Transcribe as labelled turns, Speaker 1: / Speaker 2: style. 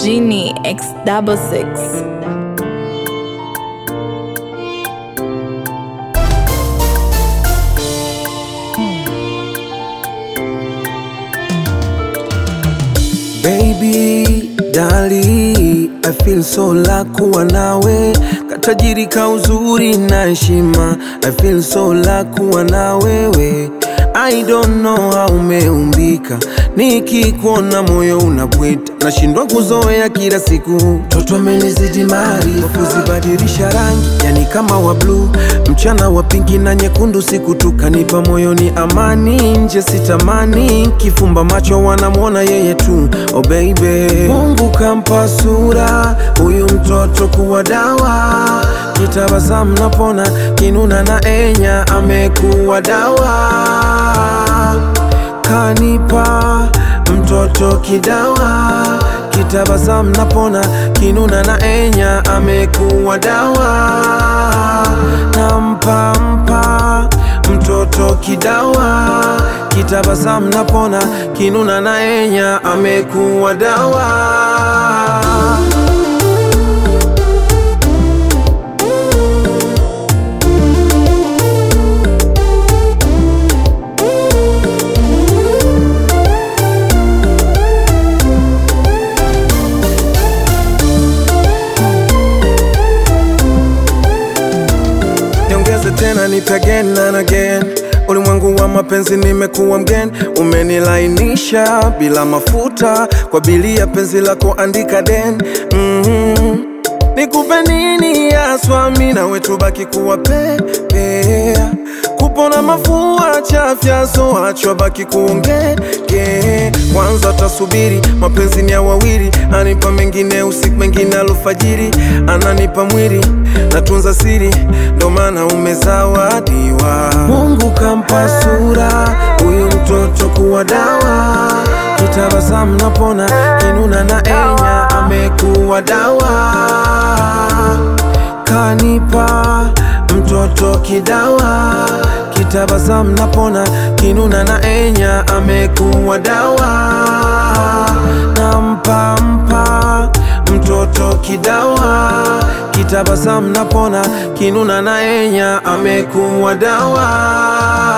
Speaker 1: Genie X66.
Speaker 2: Baby, darling, I feel so lucky kuwa nawe. Katajiri ka uzuri na heshima, I feel so lucky kuwa na wewe. I don't know how umeumbika, nikikuona moyo unabwita. Nashindwa kuzoea kila siku, toto amenizidi maarifa. Kuzibadilisha rangi, yani kama wa blue, mchana wa pinki na nyekundu. Siku tukanipa moyo ni amani, nje sitamani. Kifumba macho wanamwona yeye tu, oh baby. Mungu kampa sura huyu mtoto kuwa dawa. Kitabasamu napona, kinuna na enya amekuwa dawa. Kanipa mtoto kidawa. Kitabasamu napona, kinuna na enya amekuwa dawa. Nampa mtoto kidawa. Kitabasamu napona, kinuna na enya amekuwa dawa. Tena nipe again and again. Ulimwengu wa mapenzi nimekuwa mgeni. Umenilainisha bila mafuta, kwa bili ya penzi lako andika den. Nikupe nini aswa, mimi na wewe tubaki kuwa pepe. Kupona mafua chafya, so achwa baki kuongea. Kwanza tasubiri, mapenzi ni ya wawili. Anipa mengine usiku, mengine alfajiri. Ananipa mwili, natunza siri, ndo maana umezawadiwa. Mungu kampa sura huyu mtoto kuwa dawa. Kitabasamu napona, kinuna na enya amekuwa dawa. Kanipa mtoto kidawa. Kitabasamu napona, kinuna na enya amekuwa dawa. Nampa mtoto kidawa. Kitabasamu napona, kinuna na enya amekuwa dawa.